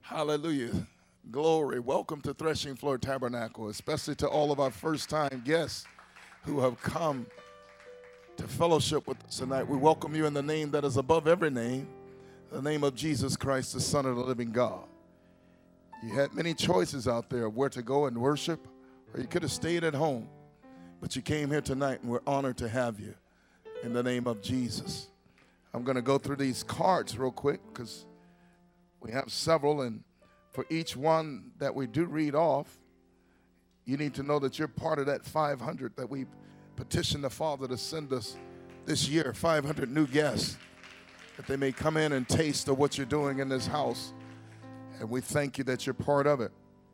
Hallelujah. Glory. Welcome to Threshing Floor Tabernacle, especially to all of our first-time guests who have come to fellowship with us tonight. We welcome you in the name that is above every name, the name of Jesus Christ, the Son of the living God. You had many choices out there of where to go and worship, or you could have stayed at home, but you came here tonight, and we're honored to have you in the name of Jesus. I'm going to go through these cards real quick because we have several, and for each one that we do read off, you need to know that you're part of that 500 that we petitioned the Father to send us this year, 500 new guests, that they may come in and taste of what you're doing in this house. And we thank you that you're part of it.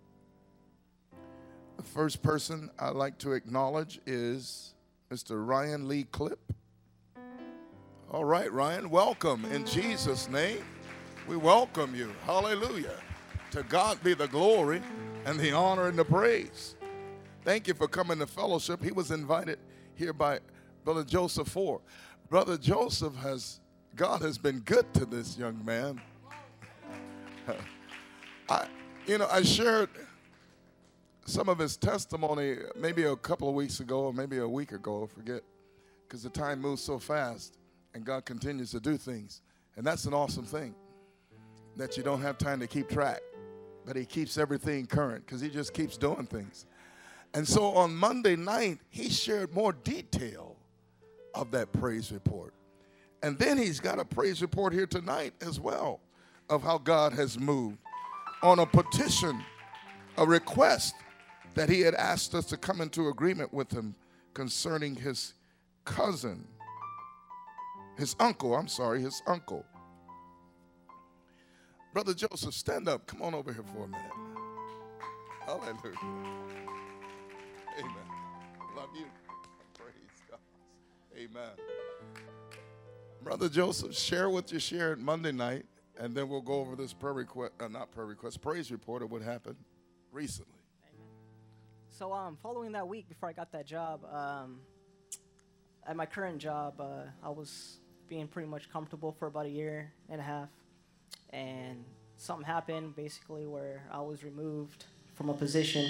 The first person I'd like to acknowledge is Mr. Ryan Lee Clipp. All right, Ryan, welcome in Jesus' name. We welcome you. Hallelujah. To God be the glory and the honor and the praise. Thank you for coming to fellowship. He was invited here by Brother Joseph Ford. Brother Joseph God has been good to this young man. I shared some of his testimony maybe a couple of weeks ago or maybe a week ago, I forget, because the time moves so fast and God continues to do things. And that's an awesome thing, that you don't have time to keep track, but he keeps everything current because he just keeps doing things. And so on Monday night, he shared more detail of that praise report. And then he's got a praise report here tonight as well of how God has moved on a petition, a request that he had asked us to come into agreement with him concerning his uncle. Brother Joseph, stand up. Come on over here for a minute. Hallelujah. Amen. Love you. Praise God. Amen. Brother Joseph, share what you shared Monday night, and then we'll go over this praise report of what happened recently. Amen. So following that week before I got that job, at my current job, I was being pretty much comfortable for about a year and a half. And something happened basically where I was removed from a position.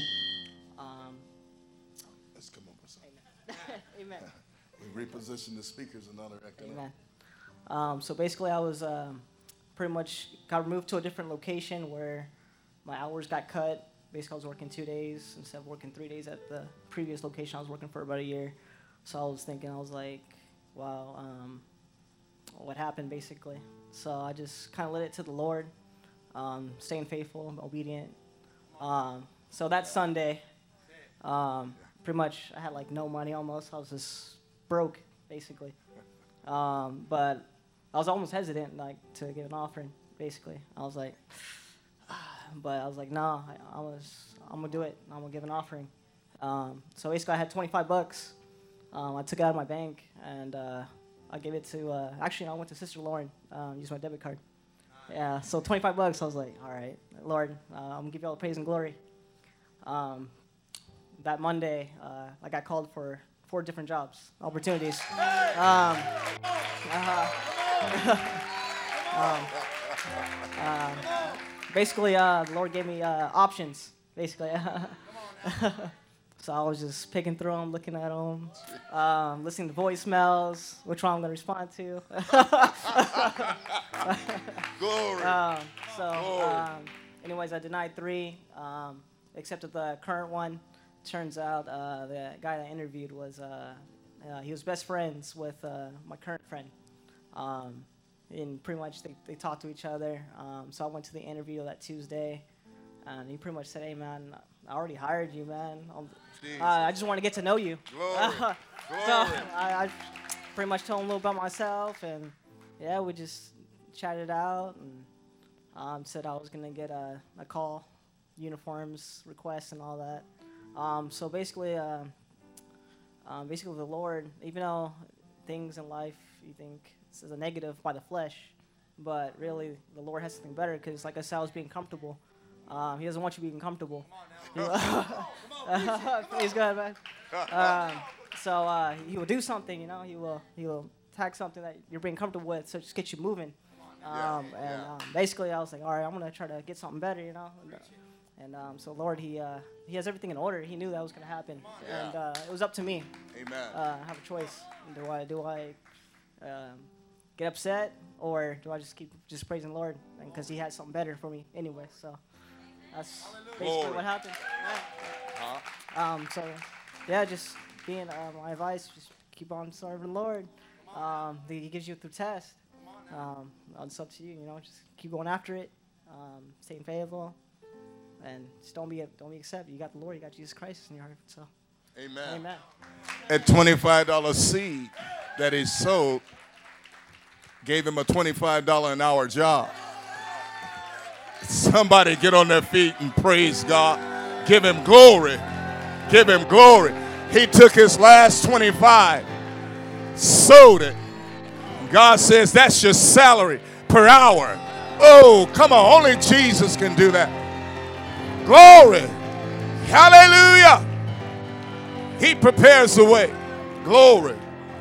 Let's come over. Amen. Amen. We reposition the speakers and other acting. Amen. So basically I was pretty much got removed to a different location where my hours got cut. Basically I was working 2 days instead of working 3 days at the previous location. I was working for about a year. So I was thinking, wow, what happened basically? So I just kind of let it to the Lord, staying faithful, obedient. So that Sunday, pretty much I had no money almost. I was just broke, basically. But I was almost hesitant, to give an offering, basically. I was like, but I was like, no, I'm going to do it. I'm going to give an offering. So basically I had $25. I took it out of my bank, and I gave it to, actually, I went to Sister Lauren, used my debit card. Yeah, so $25, I was like, all right, Lord, I'm going to give you all the praise and glory. That Monday, I got called for 4 different jobs, opportunities. Basically, the Lord gave me options, basically. So I was just picking through them, looking at them, listening to voicemails, which one I'm going to respond to. Glory. Anyways, I denied 3, accepted the current one. Turns out the guy that I interviewed he was best friends with my current friend. And pretty much they talked to each other. So I went to the interview that Tuesday, and he pretty much said, hey, man, I already hired you, man. I just want to get to know you. Glory. So I pretty much told him a little about myself, and yeah, we just chatted out, and said I was going to get a call, uniforms, requests, and all that. So basically the Lord, even though things in life you think is a negative by the flesh, but really the Lord has something better, because like I said, I was being comfortable. He doesn't want you being comfortable. Come on, please go ahead, man. So he will do something, he will attack something that you're being comfortable with, so just get you moving. Basically, I was like, all right, I'm gonna try to get something better, you know. So Lord, He has everything in order. He knew that was gonna happen, and it was up to me. Amen. I have a choice. Do I get upset, or do I just keep praising the Lord? Because He had something better for me anyway. So that's basically what happened. So yeah, just being my advice, just keep on serving the Lord. He gives you through test. It's up to you. You know, just keep going after it. Staying faithful, and just don't be accept. You got the Lord. You got Jesus Christ in your heart. So, amen. Amen. That $25 seed that he sowed gave him a $25 an hour job. Somebody get on their feet and praise God. Give him glory. Give him glory. He took his last 25, sowed it. God says that's your salary per hour. Oh, come on. Only Jesus can do that. Glory. Hallelujah. He prepares the way. Glory.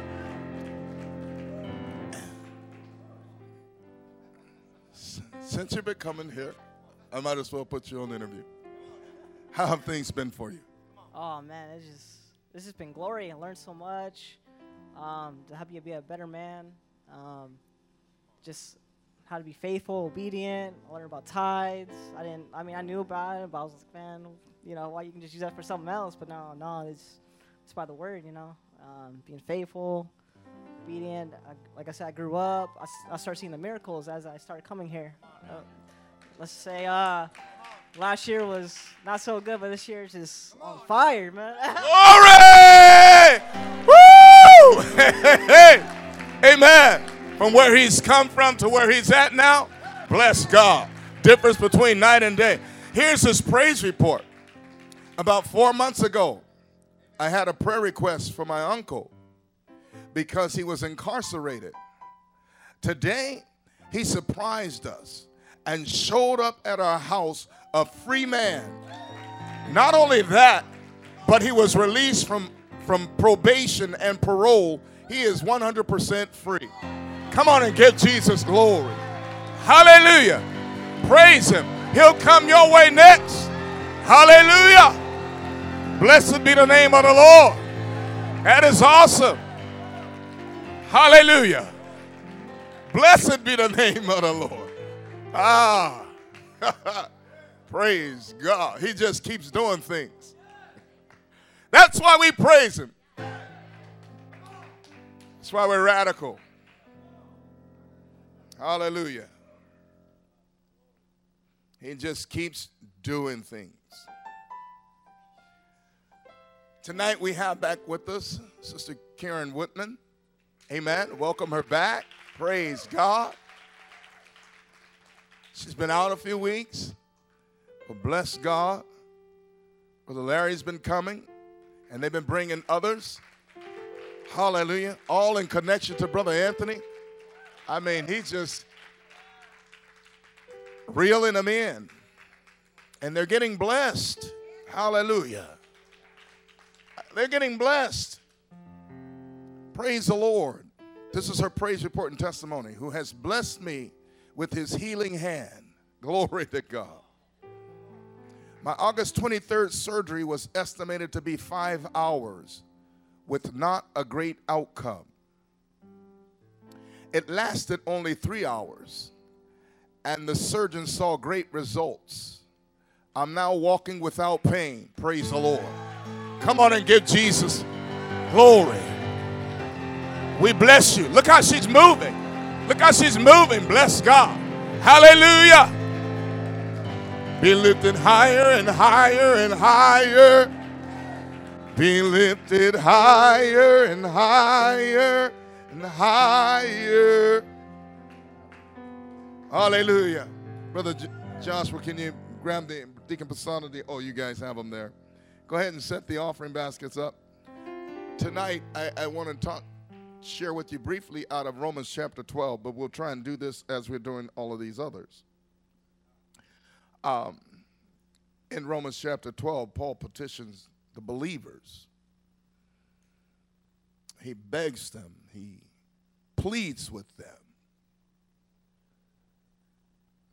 Since you've been coming here, I might as well put you on the interview. How have things been for you? Oh man, this has been glory. I learned so much. To help you be a better man. Just how to be faithful, obedient. I learned about tithes. I knew about it, but I was like, man, you know, why you can just use that for something else? But no, it's by the word, you know. Being faithful, obedient. Like I said, I grew up. I started seeing the miracles as I started coming here. Let's say last year was not so good, but this year is just on fire, man. Glory! Woo! Hey! Amen. From where he's come from to where he's at now, bless God. Difference between night and day. Here's his praise report. About 4 months ago, I had a prayer request for my uncle because he was incarcerated. Today, he surprised us and showed up at our house a free man. Not only that, but he was released from probation and parole. He is 100% free. Come on and give Jesus glory. Hallelujah. Praise him. He'll come your way next. Hallelujah. Blessed be the name of the Lord. That is awesome. Hallelujah. Blessed be the name of the Lord. Ah. Praise God. He just keeps doing things. That's why we praise him. That's why we're radical. Hallelujah. He just keeps doing things. Tonight we have back with us Sister Karen Whitman. Amen. Welcome her back. Praise God. She's been out a few weeks. But bless God. Brother Larry's been coming, and they've been bringing others. Hallelujah. All in connection to Brother Anthony. I mean, he's just reeling them in. And they're getting blessed. Hallelujah. They're getting blessed. Praise the Lord. This is her praise report and testimony. Who has blessed me with his healing hand. Glory to God. My August 23rd surgery was estimated to be 5 hours with not a great outcome. It lasted only 3 hours, and the surgeon saw great results. I'm now walking without pain. Praise the Lord. Come on and give Jesus glory. We bless you. Look how she's moving. Look how she's moving. Bless God. Hallelujah. Be lifted higher and higher and higher. Be lifted higher and higher and higher. Hallelujah. Brother Joshua, can you grab the Deacon Pasana? Oh, you guys have them there. Go ahead and set the offering baskets up. Tonight, I want to share with you briefly out of Romans chapter 12, but we'll try and do this as we're doing all of these others. In Romans chapter 12, Paul petitions the believers. He begs them. He pleads with them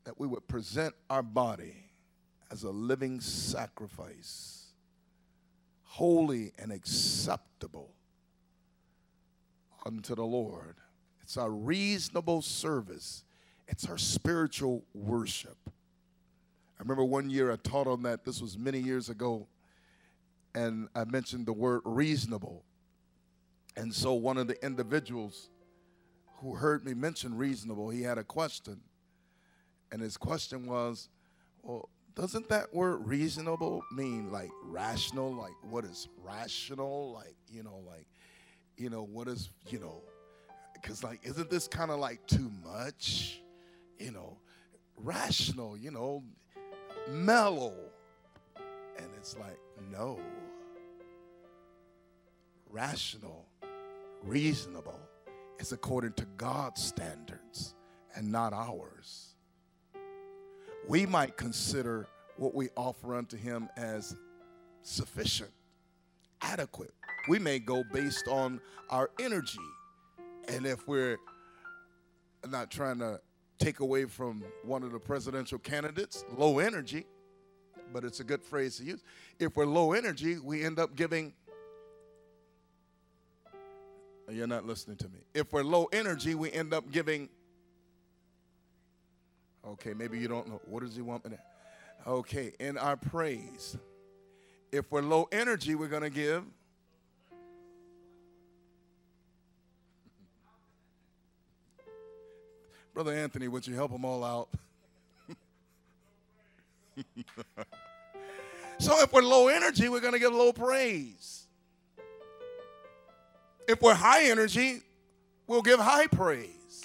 that we would present our body as a living sacrifice, holy and acceptable unto the Lord. It's our reasonable service. It's our spiritual worship. I remember one year I taught on that. This was many years ago. And I mentioned the word reasonable. And so one of the individuals who heard me mention reasonable, he had a question. And his question was, well, doesn't that word reasonable mean like rational? Like what is rational? Like, what is, because like, isn't this kind of like too much? Rational, mellow. And it's like, no. Rational, reasonable is according to God's standards and not ours. We might consider what we offer unto him as sufficient, adequate. We may go based on our energy. And if we're not trying to take away from one of the presidential candidates, low energy, but it's a good phrase to use. If we're low energy, we end up giving. You're not listening to me. If we're low energy, we end up giving. Okay, maybe you don't know. What does he want me to? Okay, in our praise. If we're low energy, we're going to give. Brother Anthony, would you help them all out? So if we're low energy, we're going to give low praise. If we're high energy, we'll give high praise.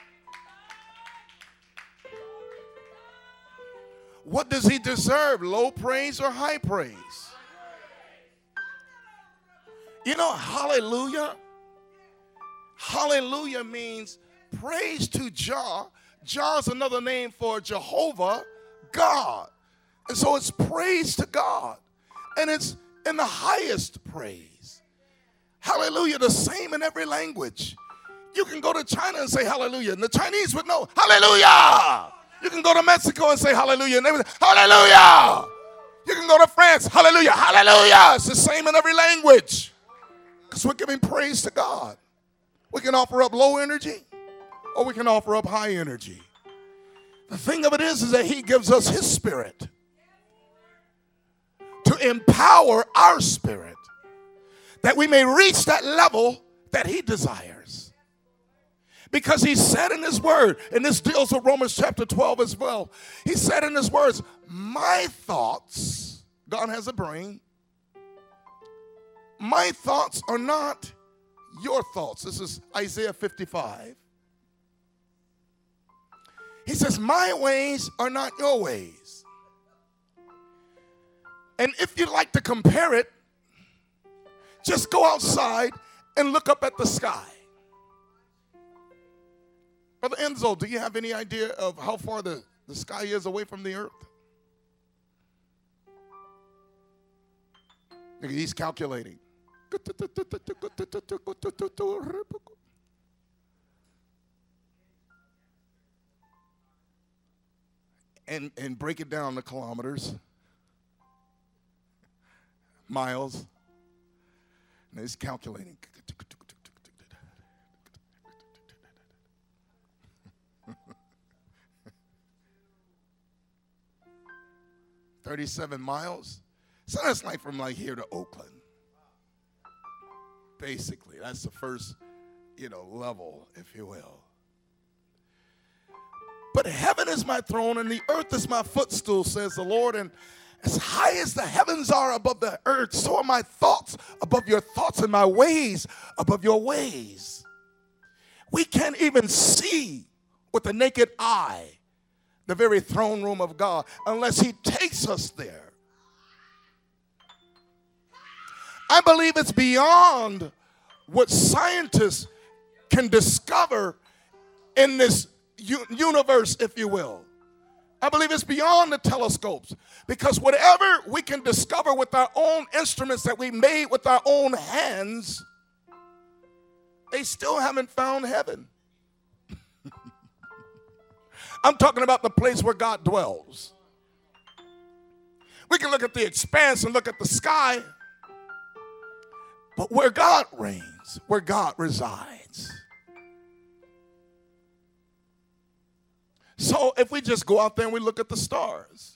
What does he deserve, low praise or high praise? Hallelujah. Hallelujah means praise to Jah. Jah is another name for Jehovah, God. And so it's praise to God. And it's in the highest praise. Hallelujah, the same in every language. You can go to China and say hallelujah, and the Chinese would know, hallelujah. You can go to Mexico and say hallelujah, and they would say, hallelujah. You can go to France, hallelujah, hallelujah. It's the same in every language. Because we're giving praise to God. We can offer up low energy, or we can offer up high energy. The thing of it is that he gives us his spirit to empower our spirit, that we may reach that level that he desires. Because he said in his word, and this deals with Romans chapter 12 as well. He said in his words, my thoughts, God has a brain, my thoughts are not your thoughts. This is Isaiah 55. He says, my ways are not your ways. And if you'd like to compare it, just go outside and look up at the sky. Brother Enzo, do you have any idea of how far the sky is away from the earth? He's calculating. And break it down to kilometers, miles. And he's calculating. 37 miles. So that's like from like here to Oakland. Basically, that's the first, level, if you will. But heaven is my throne and the earth is my footstool, says the Lord. And as high as the heavens are above the earth, so are my thoughts above your thoughts and my ways above your ways. We can't even see with the naked eye the very throne room of God unless he takes us there. I believe it's beyond what scientists can discover in this universe, if you will. I believe it's beyond the telescopes, because whatever we can discover with our own instruments that we made with our own hands, they still haven't found heaven. I'm talking about the place where God dwells. We can look at the expanse and look at the sky, but where God reigns, where God resides. So if we just go out there and we look at the stars,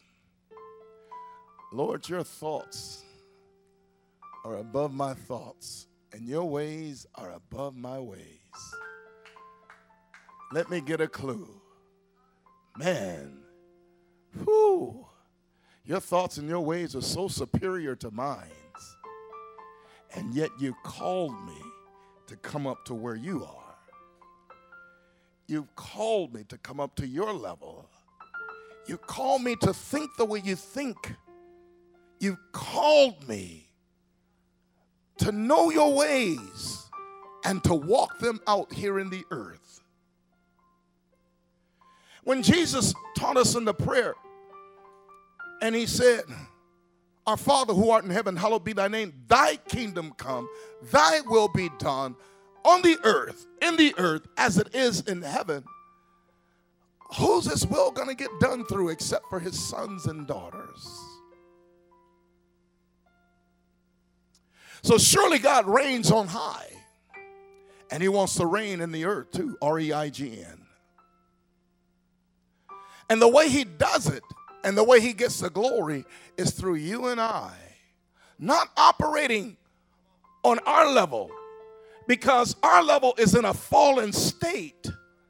Lord, your thoughts are above my thoughts, and your ways are above my ways. Let me get a clue. Man, whew, your thoughts and your ways are so superior to mine, and yet you called me to come up to where you are. You've called me to come up to your level. You called me to think the way you think. You called me to know your ways and to walk them out here in the earth. When Jesus taught us in the prayer, and he said, our Father who art in heaven, hallowed be thy name. Thy kingdom come, thy will be done on the earth, in the earth, as it is in heaven. Who's his will going to get done through except for his sons and daughters? So surely God reigns on high, and he wants to reign in the earth too, R-E-I-G-N. And the way he does it, and the way he gets the glory, is through you and I, not operating on our level, because our level is in a fallen state.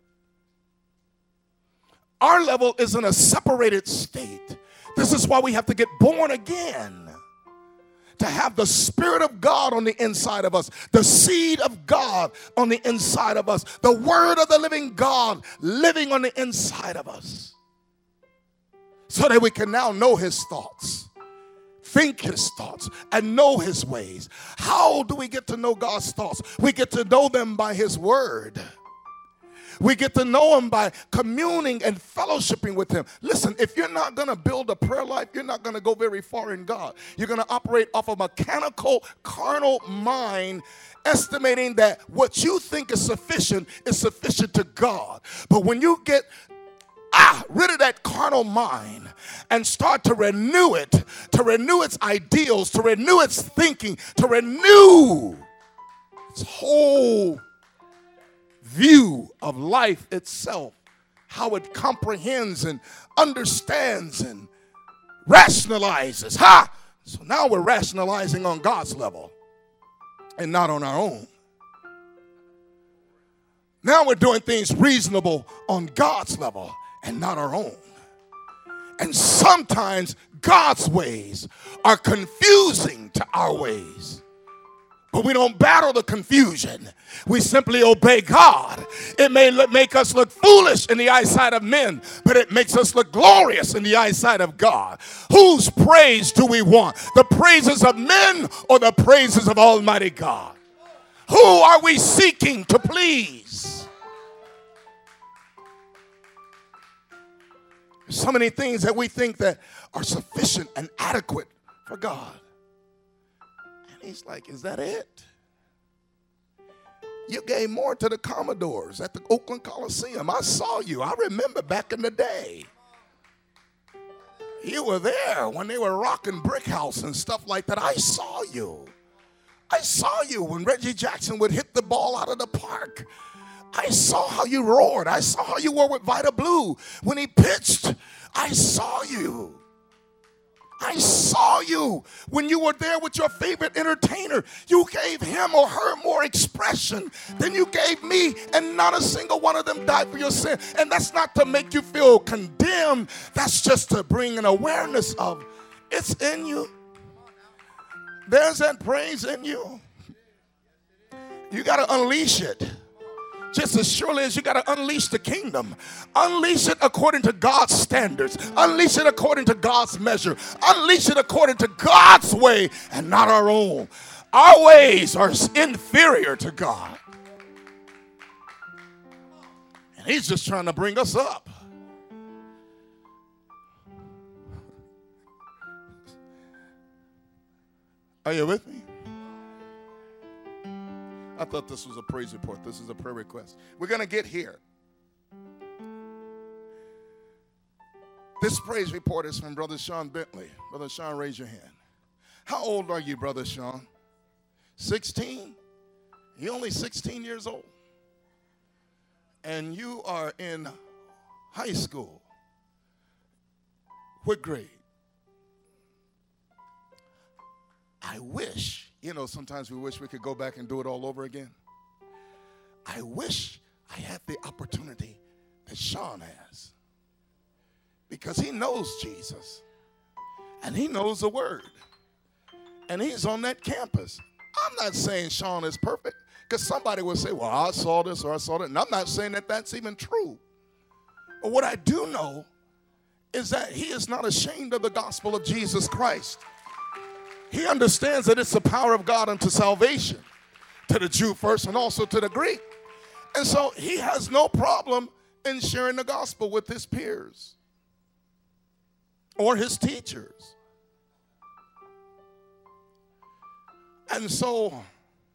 Our level is in a separated state. This is why we have to get born again, to have the Spirit of God on the inside of us, the seed of God on the inside of us, the Word of the living God living on the inside of us, so that we can now know his thoughts, think his thoughts, and know his ways. How do we get to know God's thoughts? We get to know them by his word. We get to know him by communing and fellowshipping with him. Listen, if you're not going to build a prayer life, you're not going to go very far in God. You're going to operate off a mechanical, carnal mind, estimating that what you think is sufficient to God. But when you get rid of that carnal mind and start to renew it, to renew its ideals, to renew its thinking, to renew its whole view of life itself, how it comprehends and understands and rationalizes. So now we're rationalizing on God's level and not on our own. Now we're doing things reasonable on God's level and not our own. And sometimes God's ways are confusing to our ways. But we don't battle the confusion. We simply obey God. It may make us look foolish in the eyesight of men, but it makes us look glorious in the eyesight of God. Whose praise do we want? The praises of men or the praises of Almighty God? Who are we seeking to please? So many things that we think that are sufficient and adequate for God. And he's like, is that it? You gave more to the Commodores at the Oakland Coliseum. I saw you. I remember back in the day. You were there when they were rocking Brick House and stuff like that. I saw you. I saw you when Reggie Jackson would hit the ball out of the park. I saw how you roared. I saw how you were with Vita Blue when he pitched. I saw you. I saw you when you were there with your favorite entertainer. You gave him or her more expression than you gave me, and not a single one of them died for your sin. And that's not to make you feel condemned. That's just to bring an awareness of it's in you. There's that praise in you. You got to unleash it. Just as surely as you got to unleash the kingdom. Unleash it according to God's standards. Unleash it according to God's measure. Unleash it according to God's way and not our own. Our ways are inferior to God. And he's just trying to bring us up. Are you with me? I thought this was a praise report. This is a prayer request. We're going to get here. This praise report is from Brother Sean Bentley. Brother Sean, raise your hand. How old are you, Brother Sean? 16? You're only 16 years old. And you are in high school. What grade? I wish, sometimes we wish we could go back and do it all over again. I wish I had the opportunity that Sean has. Because he knows Jesus. And he knows the word. And he's on that campus. I'm not saying Sean is perfect. Because somebody will say, well, I saw this or I saw that. And I'm not saying that that's even true. But what I do know is that he is not ashamed of the gospel of Jesus Christ. He understands that it's the power of God unto salvation, to the Jew first and also to the Greek. And so he has no problem in sharing the gospel with his peers or his teachers. And so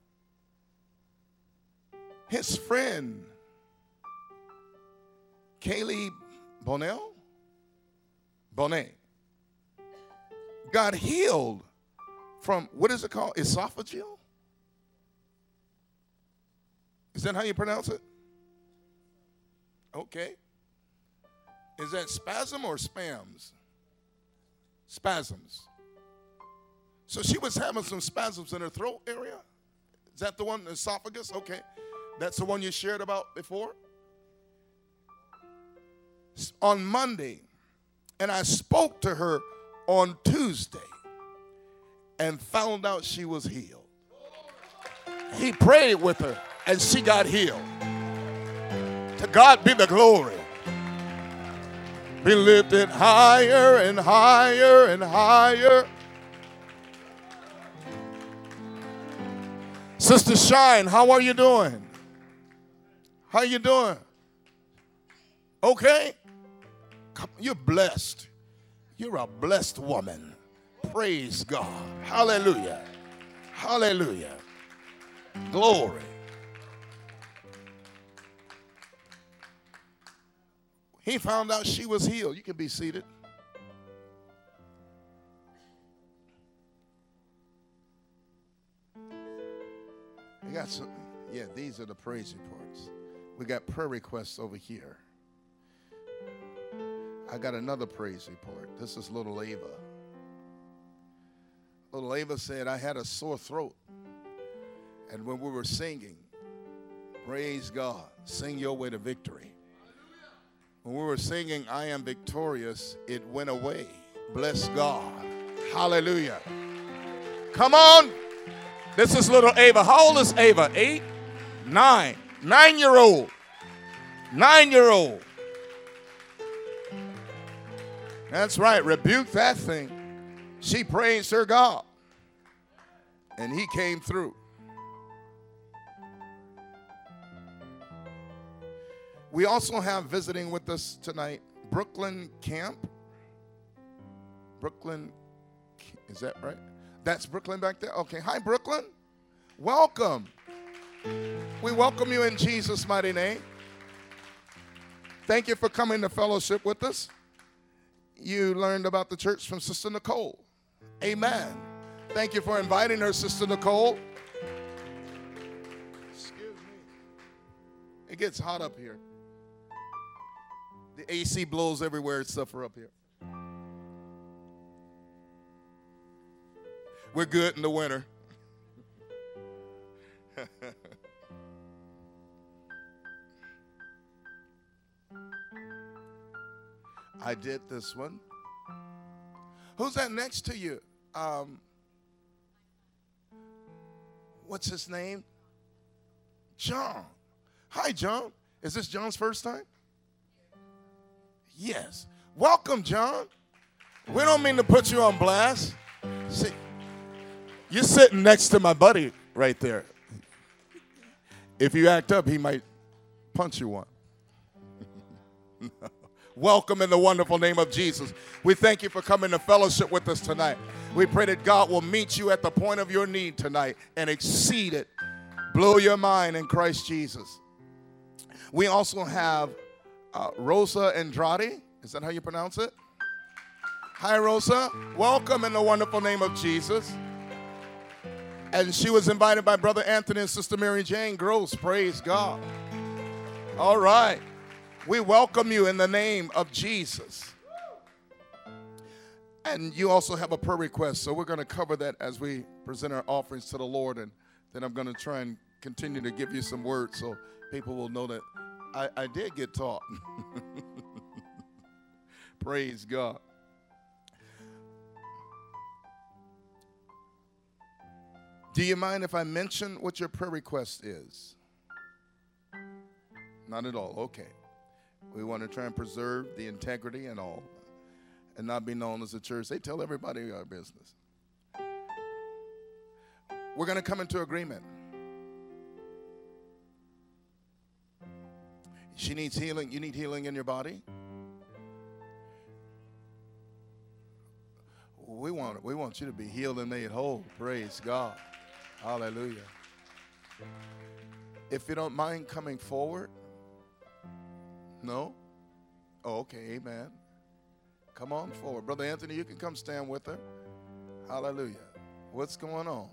his friend, Kaylee Bonet, got healed from, what is it called? Esophageal? Is that how you pronounce it? Okay. Is that spasm or spams? Spasms. So she was having some spasms in her throat area. Is that the one, the esophagus? Okay. That's the one you shared about before? On Monday. And I spoke to her on Tuesday and found out she was healed. He prayed with her and she got healed. To God be the glory. Be lifted higher and higher and higher. Sister Shine, how are you doing? How you doing? Okay? You're blessed. You're a blessed woman. Praise God. Hallelujah. Hallelujah. Glory. He found out she was healed. You can be seated. I got some. Yeah, these are the praise reports. We got prayer requests over here. I got another praise report. This is little Ava. Little Ava said, I had a sore throat. And when we were singing, praise God, sing your way to victory. When we were singing, I am victorious, it went away. Bless God. Hallelujah. Come on. This is little Ava. How old is Ava? 8? 9. 9-year-old. 9-year-old. That's right. Rebuke that thing. She praised her God. And he came through. We also have visiting with us tonight Brooklyn Camp. Brooklyn, is that right? That's Brooklyn back there? Okay. Hi, Brooklyn. Welcome. We welcome you in Jesus' mighty name. Thank you for coming to fellowship with us. You learned about the church from Sister Nicole. Amen. Thank you for inviting her, Sister Nicole. Excuse me. It gets hot up here. The AC blows everywhere except for up here. We're good in the winter. I did this one. Who's that next to you? What's his name? John. Hi, John. Is this John's first time? Yes. Welcome, John. We don't mean to put you on blast. See, you're sitting next to my buddy right there. If you act up, he might punch you one. Welcome in the wonderful name of Jesus. We thank you for coming to fellowship with us tonight. We pray that God will meet you at the point of your need tonight and exceed it. Blow your mind in Christ Jesus. We also have Rosa Andrade. Is that how you pronounce it? Hi, Rosa. Welcome in the wonderful name of Jesus. And she was invited by Brother Anthony and Sister Mary Jane Gross. Praise God. All right. We welcome you in the name of Jesus. And you also have a prayer request, so we're going to cover that as we present our offerings to the Lord, and then I'm going to try and continue to give you some words so people will know that I did get taught. Praise God. Do you mind if I mention what your prayer request is? Not at all. Okay. We want to try and preserve the integrity and all, and not be known as a church. They tell everybody our business. We're going to come into agreement. She needs healing. You need healing in your body? We want you to be healed and made whole. Praise God. Hallelujah. If you don't mind coming forward. No? Oh, okay. Amen. Come on forward. Brother Anthony, you can come stand with her. Hallelujah. What's going on?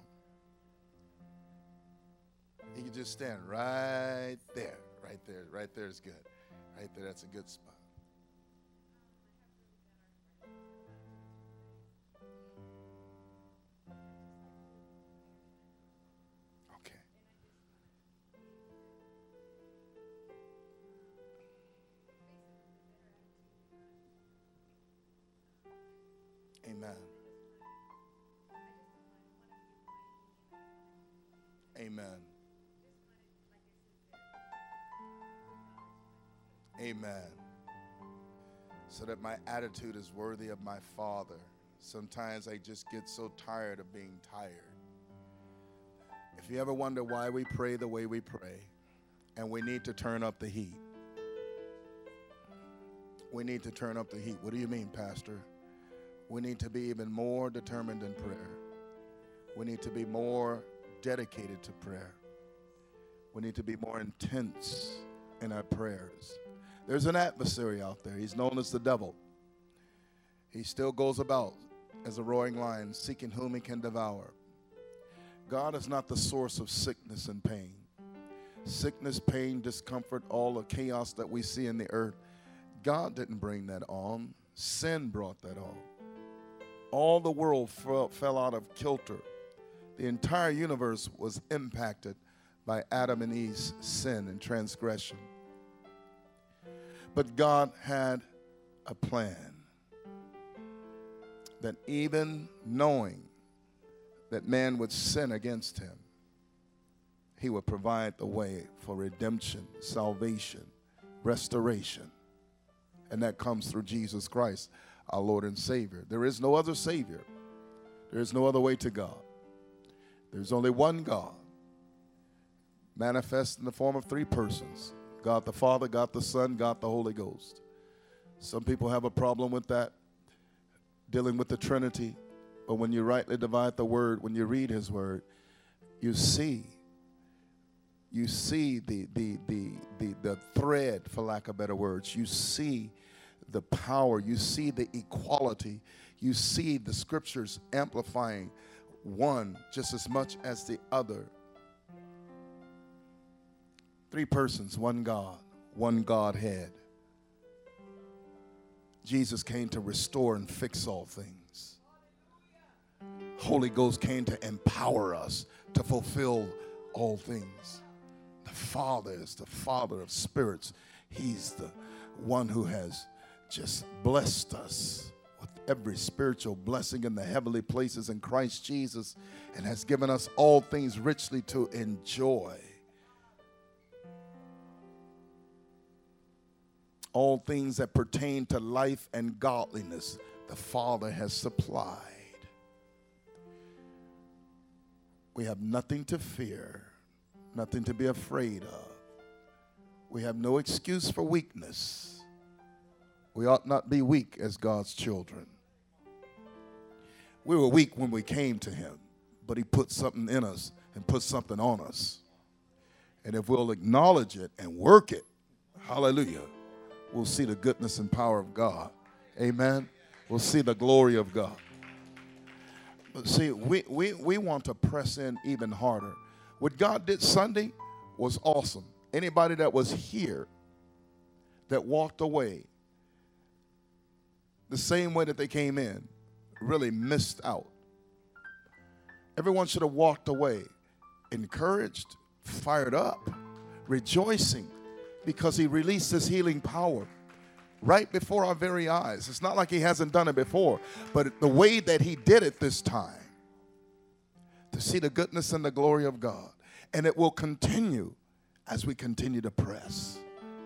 You can just stand right there. Right there. Right there is good. Right there. That's a good spot. Okay. Amen. Amen. Amen. So that my attitude is worthy of my Father. Sometimes I just get so tired of being tired. If you ever wonder why we pray the way we pray, and we need to turn up the heat. We need to turn up the heat. What do you mean, Pastor? We need to be even more determined in prayer. We need to be more dedicated to prayer. We need to be more intense in our prayers. There's an adversary out there. He's known as the devil. He still goes about as a roaring lion, seeking whom he can devour. God is not the source of sickness and pain. Sickness, pain, discomfort, all the chaos that we see in the earth, God didn't bring that on. Sin brought that on. All the world fell out of kilter. The entire universe was impacted by Adam and Eve's sin and transgression. But God had a plan that even knowing that man would sin against him, he would provide the way for redemption, salvation, restoration. And that comes through Jesus Christ, our Lord and Savior. There is no other Savior. There is no other way to God. There's only one God, manifest in the form of three persons. God the Father, God the Son, God the Holy Ghost. Some people have a problem with that, dealing with the Trinity. But when you rightly divide the word, when you read his word, you see the thread, for lack of better words. You see the power. You see the equality. You see the scriptures amplifying one just as much as the other. Three persons, one God, one Godhead. Jesus came to restore and fix all things. Holy Ghost came to empower us to fulfill all things. The Father is the Father of spirits. He's the one who has just blessed us with every spiritual blessing in the heavenly places in Christ Jesus, and has given us all things richly to enjoy. All things that pertain to life and godliness, the Father has supplied. We have nothing to fear, nothing to be afraid of. We have no excuse for weakness. We ought not be weak as God's children. We were weak when we came to him, but he put something in us and put something on us. And if we'll acknowledge it and work it, hallelujah, we'll see the goodness and power of God. Amen. will see the glory of God. But see, we want to press in even harder. What God did Sunday was awesome. Anybody that was here that walked away the same way that they came in really missed out. Everyone should have walked away encouraged, fired up, rejoicing, because he released his healing power right before our very eyes. It's not like he hasn't done it before, but the way that he did it this time, to see the goodness and the glory of God. And it will continue as we continue to press.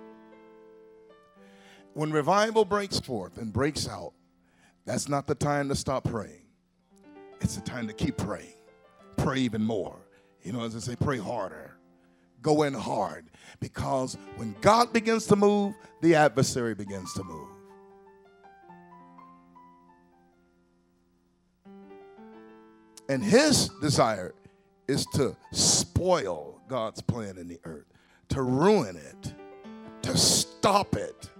When revival breaks forth and breaks out, that's not the time to stop praying. It's the time to keep praying. Pray even more. You know, as I say, pray harder. Go in hard. Because when God begins to move, the adversary begins to move. And his desire is to spoil God's plan in the earth, to ruin it, to stop it.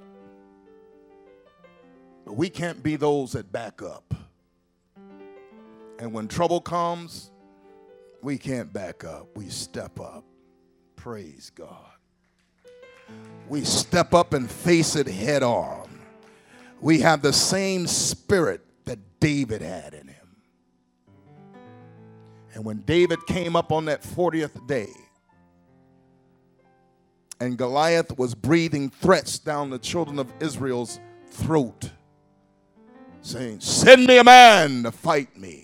But we can't be those that back up. And when trouble comes, we can't back up. We step up. Praise God. We step up and face it head on. We have the same spirit that David had in him. And when David came up on that 40th day, and Goliath was breathing threats down the children of Israel's throat, saying, "Send me a man to fight me.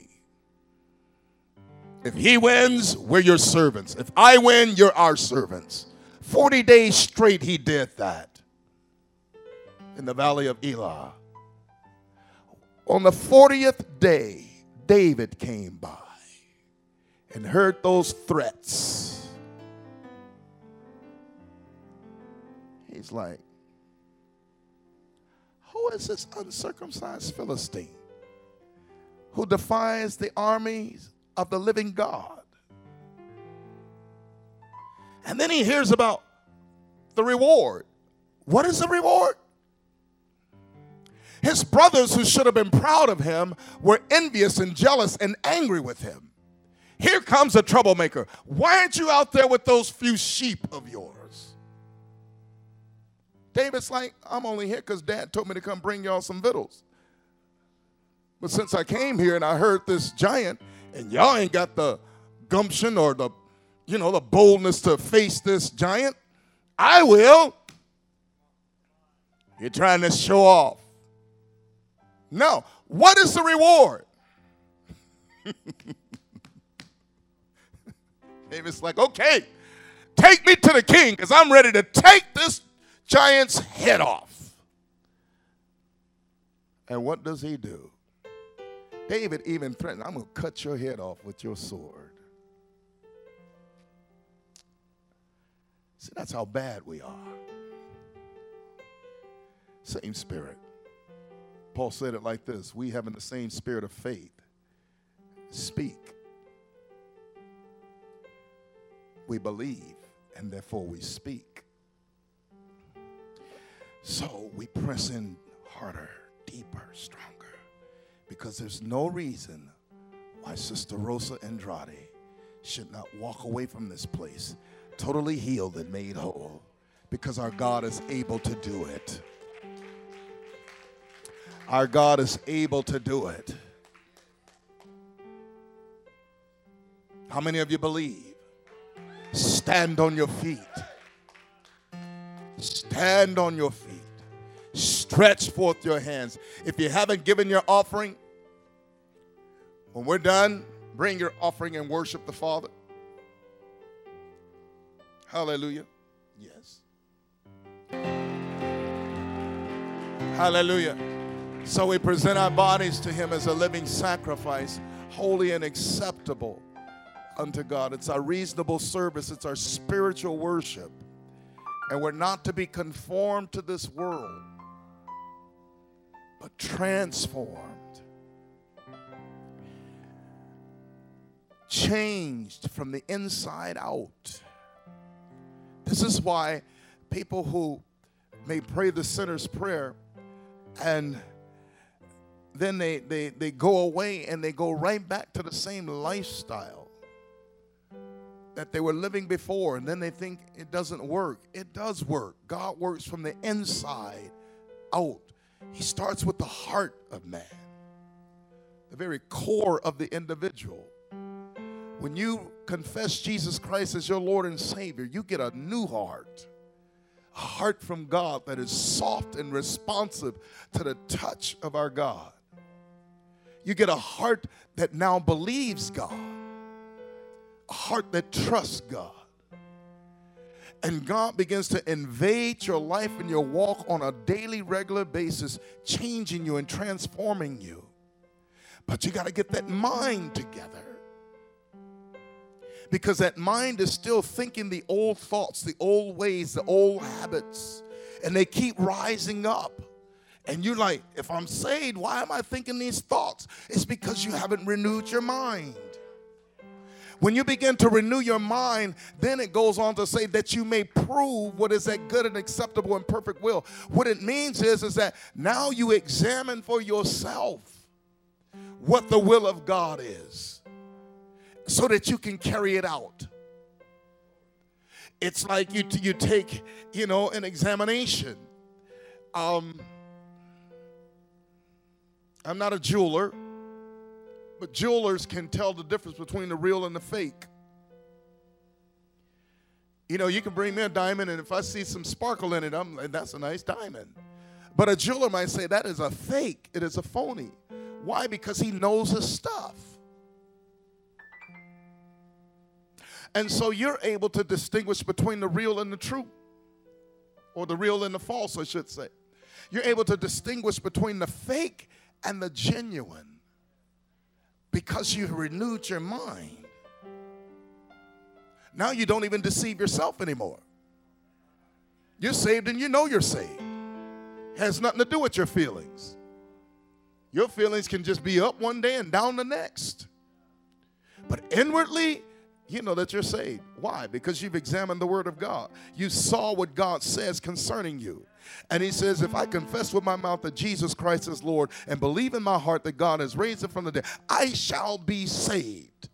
If he wins, we're your servants. If I win, you're our servants." 40 days straight he did that in the valley of Elah. On the 40th day, David came by and heard those threats. He's like, who is this uncircumcised Philistine who defies the armies of the living God? And then he hears about the reward. What is the reward? His brothers, who should have been proud of him, were envious and jealous and angry with him. Here comes a troublemaker. Why aren't you out there with those few sheep of yours? David's like, I'm only here because Dad told me to come bring y'all some victuals. But since I came here and I heard this giant, and y'all ain't got the gumption or the boldness to face this giant, I will. You're trying to show off. No. What is the reward? David's like, okay, take me to the king because I'm ready to take this giant's head off. And what does he do? David even threatened, I'm going to cut your head off with your sword. See, that's how bad we are. Same spirit. Paul said it like this: we having the same spirit of faith, speak. We believe, and therefore we speak. So we press in harder, deeper, stronger, because there's no reason why Sister Rosa Andrade should not walk away from this place totally healed and made whole, because our God is able to do it. Our God is able to do it. How many of you believe? Stand on your feet. Stand on your feet. Stretch forth your hands. If you haven't given your offering, when we're done, bring your offering and worship the Father. Hallelujah. Yes. Hallelujah. So we present our bodies to him as a living sacrifice, holy and acceptable unto God. It's our reasonable service. It's our spiritual worship. And we're not to be conformed to this world, but transformed, changed from the inside out. This is why people who may pray the sinner's prayer and then they go away and they go right back to the same lifestyle that they were living before, and then they think it doesn't work. It does work. God works from the inside out. He starts with the heart of man, the very core of the individual. When you confess Jesus Christ as your Lord and Savior, you get a new heart, a heart from God that is soft and responsive to the touch of our God. You get a heart that now believes God, a heart that trusts God. And God begins to invade your life and your walk on a daily, regular basis, changing you and transforming you. But you got to get that mind together, because that mind is still thinking the old thoughts, the old ways, the old habits, and they keep rising up. And you're like, if I'm saved, why am I thinking these thoughts? It's because you haven't renewed your mind. When you begin to renew your mind, then it goes on to say that you may prove what is that good and acceptable and perfect will. What it means is that now you examine for yourself what the will of God is, so that you can carry it out. It's like you take, an examination. I'm not a jeweler, but jewelers can tell the difference between the real and the fake. You can bring me a diamond, and if I see some sparkle in it, I'm like, that's a nice diamond. But a jeweler might say that is a fake. It is a phony. Why? Because he knows his stuff. And so you're able to distinguish between the real and the true, or the real and the false, I should say. You're able to distinguish between the fake and the genuine because you've renewed your mind. Now you don't even deceive yourself anymore. You're saved and you know you're saved. It has nothing to do with your feelings. Your feelings can just be up one day and down the next. But inwardly, you know that you're saved. Why? Because you've examined the word of God. You saw what God says concerning you. And he says, if I confess with my mouth that Jesus Christ is Lord and believe in my heart that God has raised him from the dead, I shall be saved.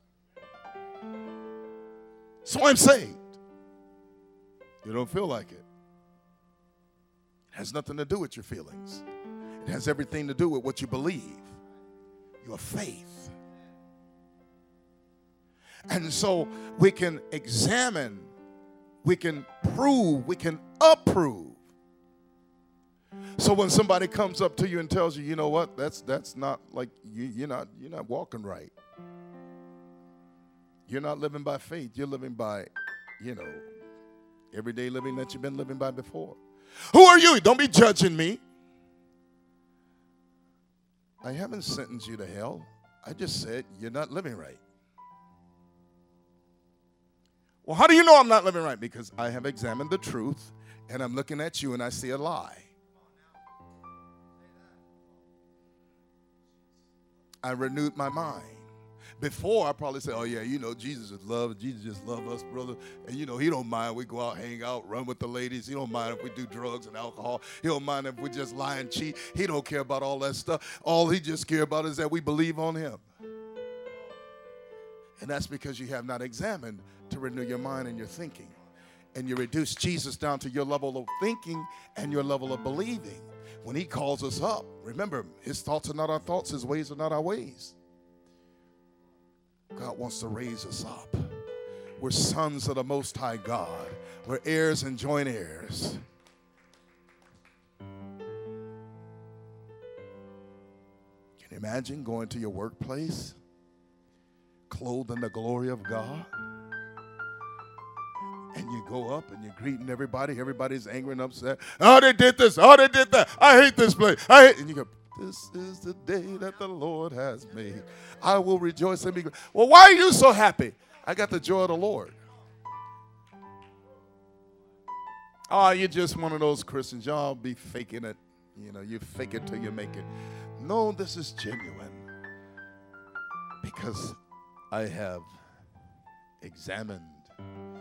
So I'm saved. You don't feel like it. It has nothing to do with your feelings. It has everything to do with what you believe, your faith. And so we can examine, we can prove, we can approve. So when somebody comes up to you and tells you, you know what, that's not like you're not walking right. You're not living by faith. You're living by, everyday living that you've been living by before. Who are you? Don't be judging me. I haven't sentenced you to hell. I just said you're not living right. Well, how do you know I'm not living right? Because I have examined the truth, and I'm looking at you, and I see a lie. I renewed my mind. Before, I probably said, oh, yeah, Jesus is love. Jesus just loves us, brother. And, he don't mind. We go out, hang out, run with the ladies. He don't mind if we do drugs and alcohol. He don't mind if we just lie and cheat. He don't care about all that stuff. All he just cares about is that we believe on him. And that's because you have not examined to renew your mind and your thinking. And you reduce Jesus down to your level of thinking and your level of believing. When he calls us up, remember, his thoughts are not our thoughts. His ways are not our ways. God wants to raise us up. We're sons of the Most High God. We're heirs and joint heirs. Can you imagine going to your workplace clothed in the glory of God? And you go up and you're greeting everybody. Everybody's angry and upset. Oh, they did this. Oh, they did that. I hate this place. And you go, this is the day that the Lord has made. I will rejoice and be glad. Well, why are you so happy? I got the joy of the Lord. Oh, you're just one of those Christians. Y'all be faking it. You fake it till you make it. No, this is genuine. Because I have examined.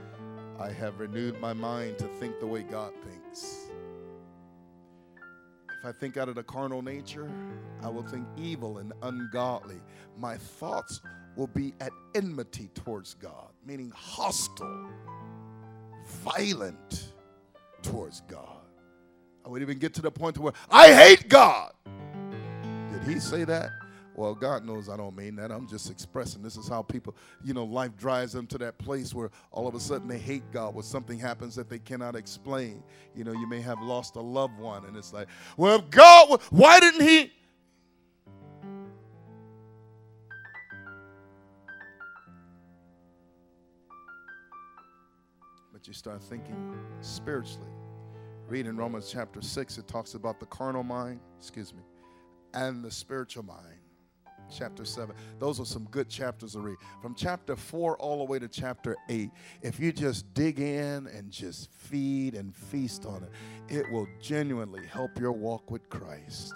I have renewed my mind to think the way God thinks. If I think out of the carnal nature, I will think evil and ungodly. My thoughts will be at enmity towards God, meaning hostile, violent towards God. I would even get to the point where I hate God. Did he say that? Well, God knows I don't mean that. I'm just expressing. This is how people, life drives them to that place where all of a sudden they hate God when something happens that they cannot explain. You may have lost a loved one, and it's like, well, God, why didn't he? But you start thinking spiritually. Read in Romans chapter 6, it talks about the carnal mind, and the spiritual mind. Chapter 7. Those are some good chapters to read. From chapter 4 all the way to chapter 8, if you just dig in and just feed and feast on it, it will genuinely help your walk with Christ.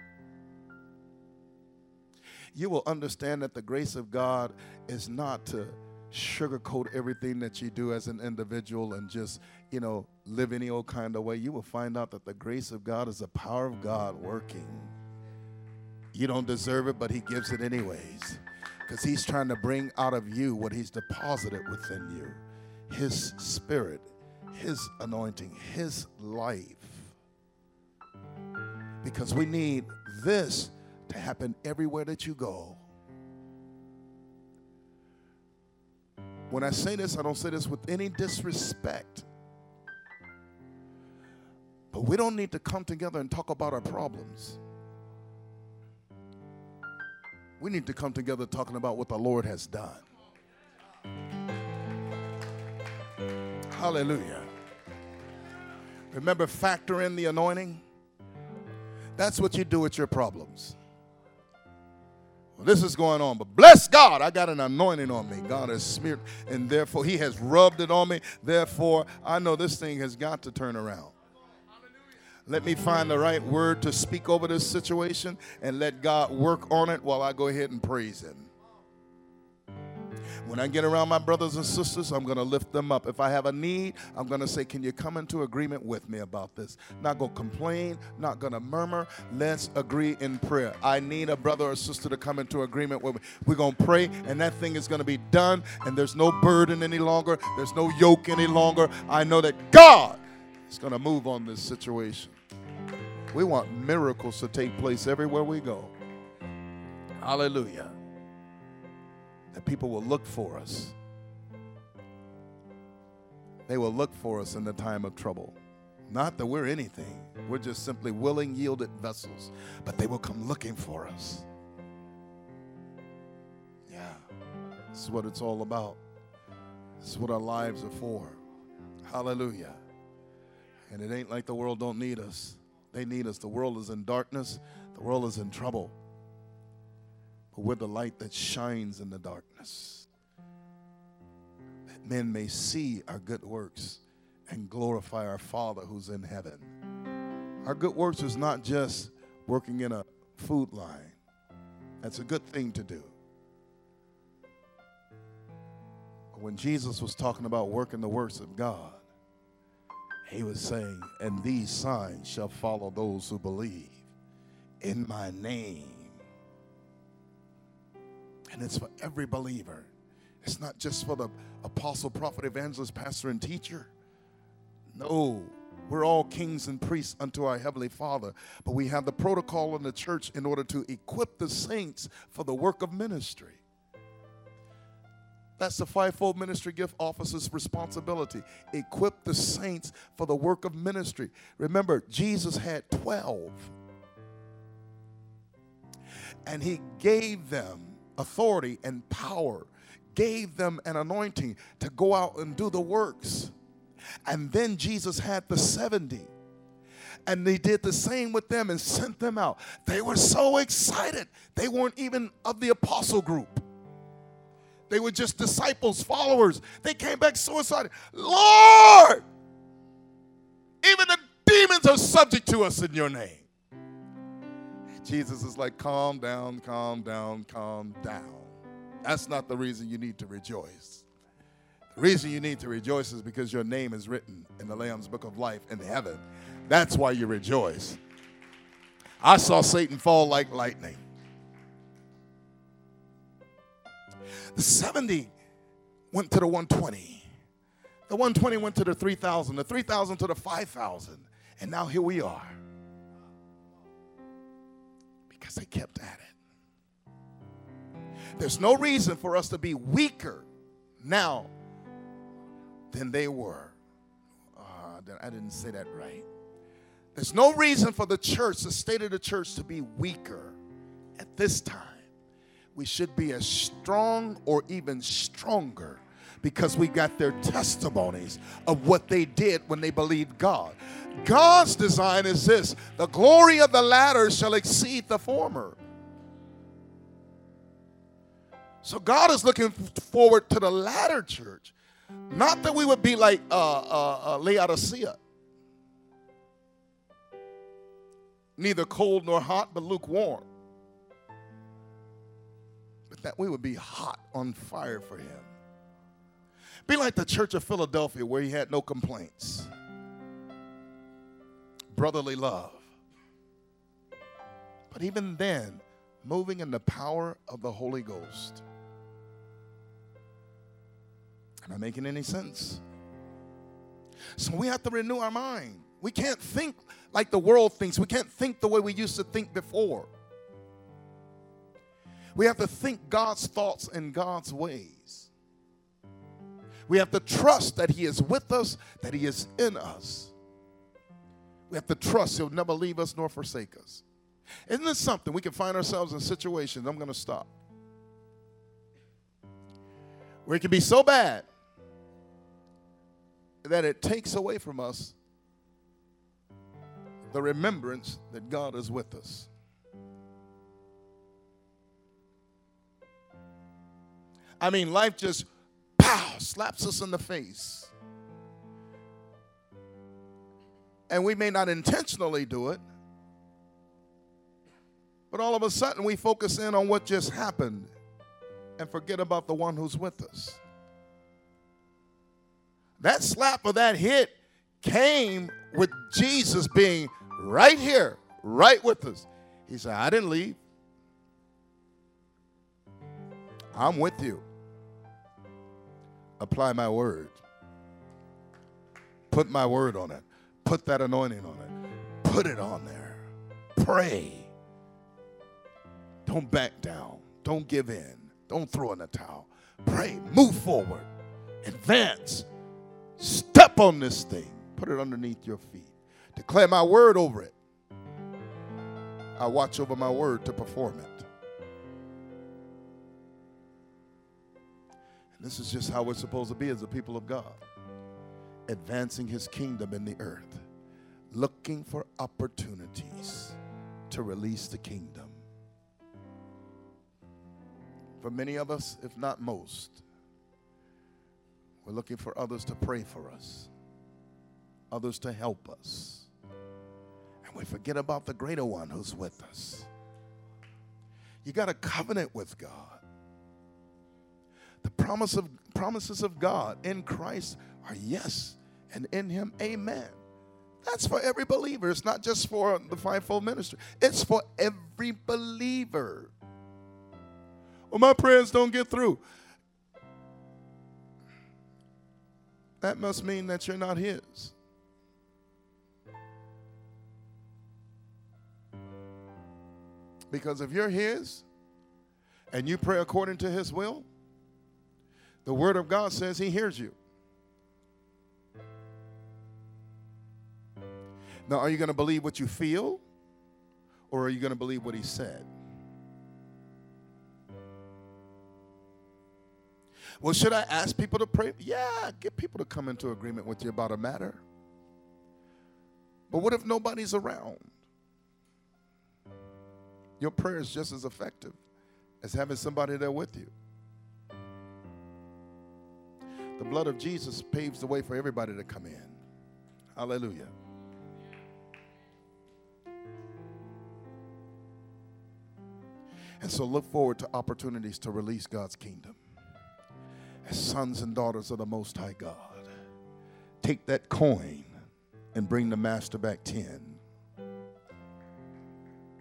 You will understand that the grace of God is not to sugarcoat everything that you do as an individual and just, live any old kind of way. You will find out that the grace of God is the power of God working. You don't deserve it, but he gives it anyways, because he's trying to bring out of you what he's deposited within you, his spirit, his anointing, his life. Because we need this to happen everywhere that you go. When I say this, I don't say this with any disrespect. But we don't need to come together and talk about our problems. We need to come together talking about what the Lord has done. Hallelujah. Remember, factor in the anointing. That's what you do with your problems. Well, this is going on, but bless God, I got an anointing on me. God has smeared, and therefore he has rubbed it on me. Therefore, I know this thing has got to turn around. Let me find the right word to speak over this situation and let God work on it while I go ahead and praise him. When I get around my brothers and sisters, I'm going to lift them up. If I have a need, I'm going to say, can you come into agreement with me about this? Not going to complain, not going to murmur. Let's agree in prayer. I need a brother or sister to come into agreement with me. We're going to pray, and that thing is going to be done, and there's no burden any longer. There's no yoke any longer. I know that God is going to move on this situation. We want miracles to take place everywhere we go. Hallelujah. That people will look for us. They will look for us in the time of trouble. Not that we're anything. We're just simply willing, yielded vessels. But they will come looking for us. Yeah. This is what it's all about. This is what our lives are for. Hallelujah. And it ain't like the world don't need us. They need us. The world is in darkness. The world is in trouble. But we're the light that shines in the darkness, that men may see our good works and glorify our Father who's in heaven. Our good works is not just working in a food line. That's a good thing to do. But when Jesus was talking about working the works of God, he was saying, and these signs shall follow those who believe in my name. And it's for every believer. It's not just for the apostle, prophet, evangelist, pastor, and teacher. No, we're all kings and priests unto our heavenly Father. But we have the protocol in the church in order to equip the saints for the work of ministry. That's the fivefold ministry gift officer's responsibility. Equip the saints for the work of ministry. Remember, Jesus had 12. And he gave them authority and power, gave them an anointing to go out and do the works. And then Jesus had the 70. And they did the same with them and sent them out. They were so excited. They weren't even of the apostle group. They were just disciples, followers. They came back so excited. Lord, even the demons are subject to us in your name. Jesus is like, calm down, calm down, calm down. That's not the reason you need to rejoice. The reason you need to rejoice is because your name is written in the Lamb's Book of Life in heaven. That's why you rejoice. I saw Satan fall like lightning. The 70 went to the 120. The 120 went to the 3,000. The 3,000 to the 5,000. And now here we are. Because they kept at it. There's no reason for us to be weaker now than they were. I didn't say that right. There's no reason for the church, the state of the church, to be weaker at this time. We should be as strong or even stronger because we got their testimonies of what they did when they believed God. God's design is this: the glory of the latter shall exceed the former. So God is looking forward to the latter church. Not that we would be like Laodicea. Neither cold nor hot, but lukewarm. But that we would be hot on fire for him. Be like the church of Philadelphia, where he had no complaints. Brotherly love. But even then, moving in the power of the Holy Ghost. Am I making any sense? So we have to renew our mind. We can't think like the world thinks. We can't think the way we used to think before. We have to think God's thoughts and God's ways. We have to trust that he is with us, that he is in us. We have to trust he'll never leave us nor forsake us. Isn't this something? We can find ourselves in situations, I'm going to stop, where it can be so bad that it takes away from us the remembrance that God is with us. I mean, life just slaps us in the face. And we may not intentionally do it, but all of a sudden we focus in on what just happened and forget about the one who's with us. That slap or that hit came with Jesus being right here, right with us. He said, I didn't leave. I'm with you. Apply my word. Put my word on it. Put that anointing on it. Put it on there. Pray. Don't back down. Don't give in. Don't throw in the towel. Pray. Move forward. Advance. Step on this thing. Put it underneath your feet. Declare my word over it. I watch over my word to perform it. And this is just how we're supposed to be as a people of God. Advancing his kingdom in the earth. Looking for opportunities to release the kingdom. For many of us, if not most, we're looking for others to pray for us, others to help us. And we forget about the greater one who's with us. You got a covenant with God. The promises of God in Christ are yes, and in him, amen. That's for every believer. It's not just for the fivefold ministry. It's for every believer. Well, my prayers don't get through. That must mean that you're not his. Because if you're his and you pray according to his will, the word of God says he hears you. Now, are you going to believe what you feel, or are you going to believe what he said? Well, should I ask people to pray? Yeah, get people to come into agreement with you about a matter. But what if nobody's around? Your prayer is just as effective as having somebody there with you. The blood of Jesus paves the way for everybody to come in. Hallelujah. And so look forward to opportunities to release God's kingdom. As sons and daughters of the Most High God, take that coin and bring the master back 10.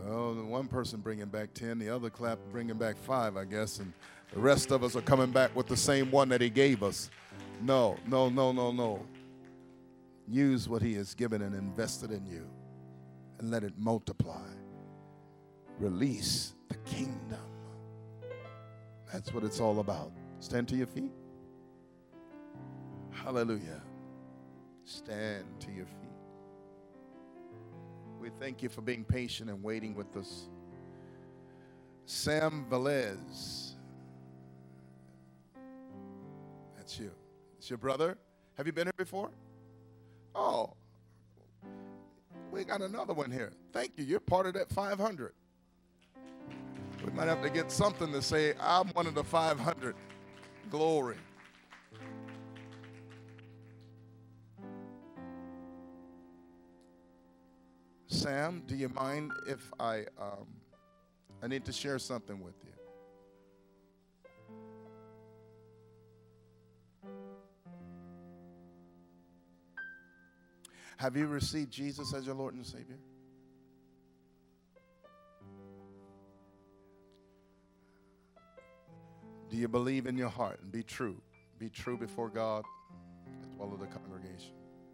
Oh, the one person bringing back 10, the other clap bringing back 5, I guess, and the rest of us are coming back with the same one that he gave us. No, no, no, no, no. Use what he has given and invested in you and let it multiply. Release the kingdom. That's what it's all about. Stand to your feet. Hallelujah. Stand to your feet. We thank you for being patient and waiting with us. Sam Velez. That's you. It's your brother. Have you been here before? Oh, we got another one here. Thank you. You're part of that 500. We might have to get something to say, I'm one of the 500. Glory. Sam, do you mind if I need to share something with you? Have you received Jesus as your Lord and Savior? Do you believe in your heart and be true? Be true before God as well as the congregation.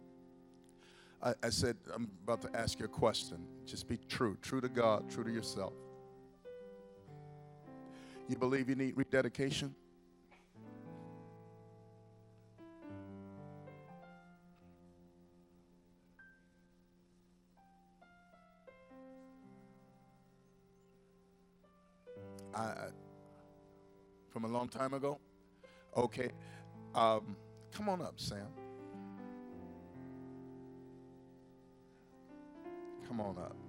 I said, I'm about to ask you a question. Just be true. True to God, true to yourself. You believe you need rededication? From a long time ago? Okay. Come on up, Sam. Come on up.